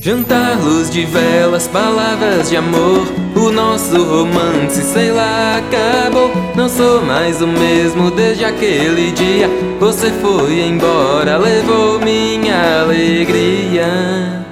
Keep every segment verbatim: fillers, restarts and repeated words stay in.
Jantar, luz de velas, palavras de amor. O nosso romance, sei lá, acabou. Não sou mais o mesmo desde aquele dia. Você foi embora, levou minha alegria.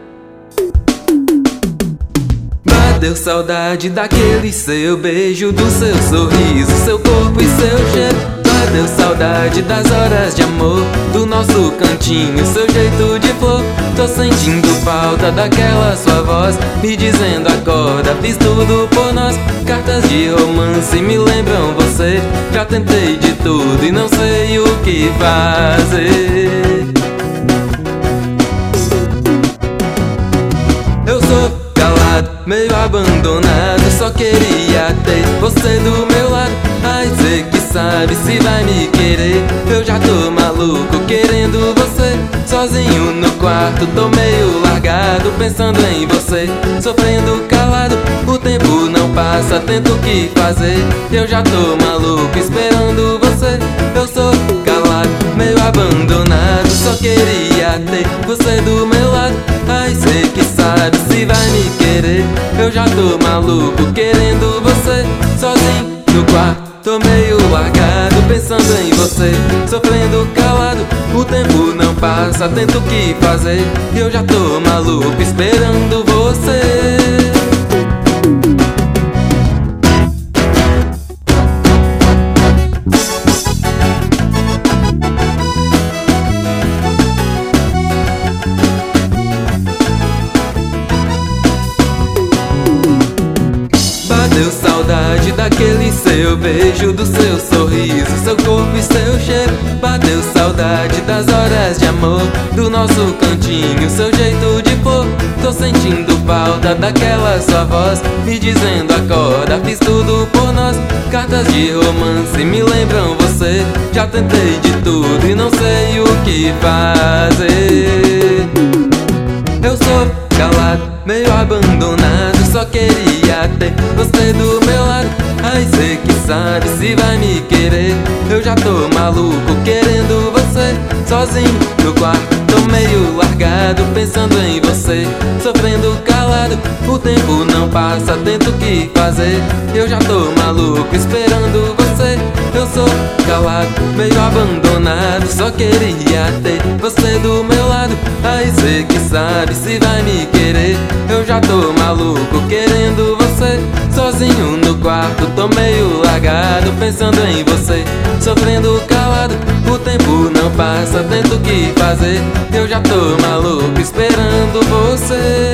Bateu saudade daquele seu beijo, do seu sorriso, seu corpo e seu cheiro. Bateu saudade das horas de amor, do nosso cantinho, seu jeito de flor. Tô sentindo falta daquela sua voz, me dizendo acorda, fiz tudo por nós. Cartas de romance me lembram você. Já tentei de tudo e não sei o que fazer. Eu sou calado, meio abandonado, só queria ter você do meu lado. Ai, cê que sabe se vai me querer. Eu já tô maluco querendo você. Sozinho no quarto, tô meio largado, pensando em você, sofrendo calado. O tempo não passa, tento o que fazer. Eu já tô maluco esperando você. Eu sou calado, meio abandonado, só queria ter você do meu lado. Ai, cê que sabe se vai me querer. Eu já tô maluco querendo você. Sozinho no quarto, tô meio largado, pensando em você, sofrendo calado. O tempo não passa, tento o que fazer. Eu já tô maluco esperando você. Bateu saudade daquele seu beijo, do seu sorriso, seu corpo e seu cheiro. Bateu saudade das horas de amor, do nosso cantinho, seu jeito de flor. Tô sentindo falta daquela sua voz, me dizendo acorda, fiz tudo por nós. Cartas de romance me lembram você. Já tentei de tudo e não sei o que fazer. Eu sou calado, meio abandonado, só queria ter você do meu lado. Ai, cê que sabe se vai me querer. Eu já tô maluco querendo você. Sozinho no quarto, tô meio largado, pensando em você, sofrendo calado. O tempo não passa, tento o que fazer. Eu já tô maluco esperando você. Eu sou calado, meio abandonado, só queria ter você do meu lado. Ai, cê que sabe se vai me querer. Eu já tô maluco querendo você. Sozinho no quarto, tô meio largado, pensando em você, sofrendo calado. O tempo não passa, tento o que fazer. Eu já tô maluco esperando você.